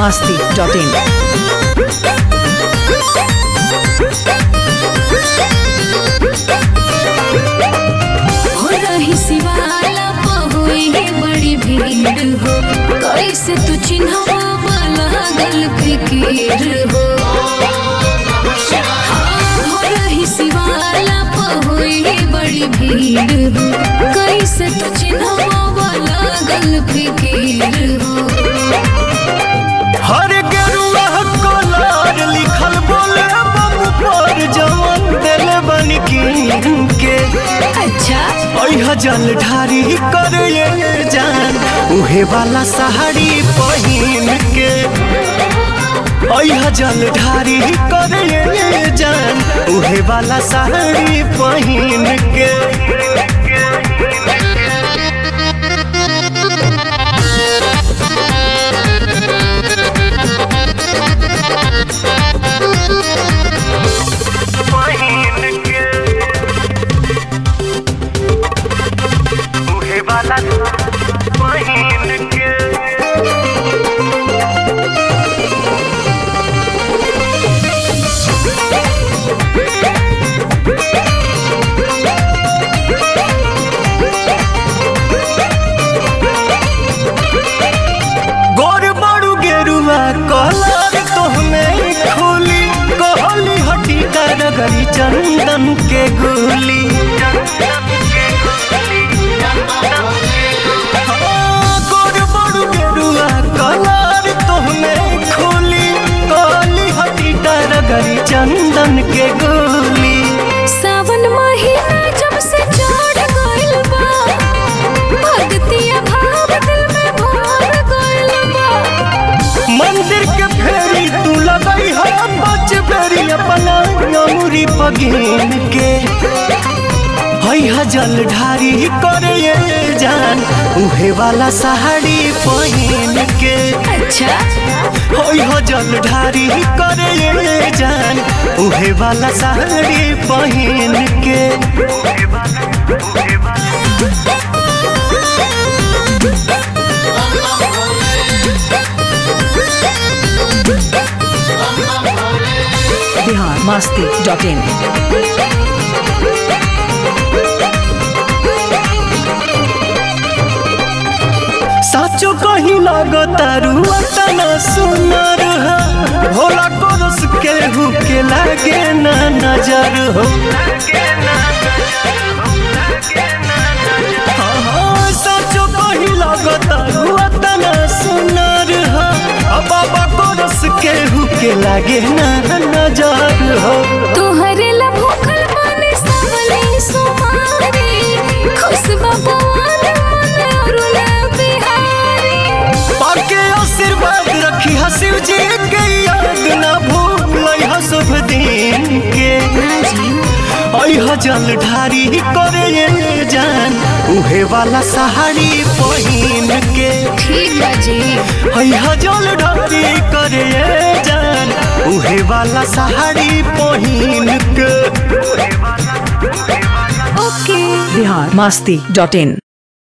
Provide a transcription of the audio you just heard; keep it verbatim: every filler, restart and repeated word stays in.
masti dot in. हो रही शिवाला पहुई बड़ी भीड़ हो, कैसे तू चिन्हवा लागल फिकीर हो। हो रही शिवाला पहुई बड़ी भीड़ हो, कैसे तू चिन्हवा लागल फिकीर हो। हर गेरुआ कलर लिखल बोले बम पर जवन दिल बन के अच्छा ओह जल ढारी कर ये जान उहे वाला साड़ी पहिन के ओह जल ढारी कर ये जान उहे वाला साड़ी पहिन के कलर तोहमें खुली कहली हटी करगरी चंदन के गोली गोर बड़ू गेरुआ कलर तोहमें खुली कहली हटी करगरी चंदन के गोली। सावन महीना जब से चढ़ गइल बा, भक्तिया भाव दिल में भर गइल बा। मंदिर के फेरी तू लगई है बच बेरी अपना अमूरी पगीन के है जल ढारी कर ये जान उहे वाला साड़ी पहिन के। अच्छा है जल ढारी कर ये जान उहे वाला साड़ी पहिन के। Bihar masti dot in. साचो कहीं लगता रुआ तना सुनर हो, भोला कोरस के हु के लागे ना नजर हो। हाँ साचो कहीं लगता रुआ तना सुनर हो, बाबा कोरस के हु के लागे ना नजर हो। तोहरे ला भूखल माने सावली सुमारी, खुश भगवान मन अरुला बिहारी। पाके आशीर्वाद रखी हा शिव जी के याद ना भूल हा शुभ दिन के। ओह जल ढारी कर ये जान उहे वाला साड़ी पहिन के। ठीक बा जी। ओह जल ढारी कर ये जान उहे वाला साड़ी पहिन के। ओके Bihar masti dot in.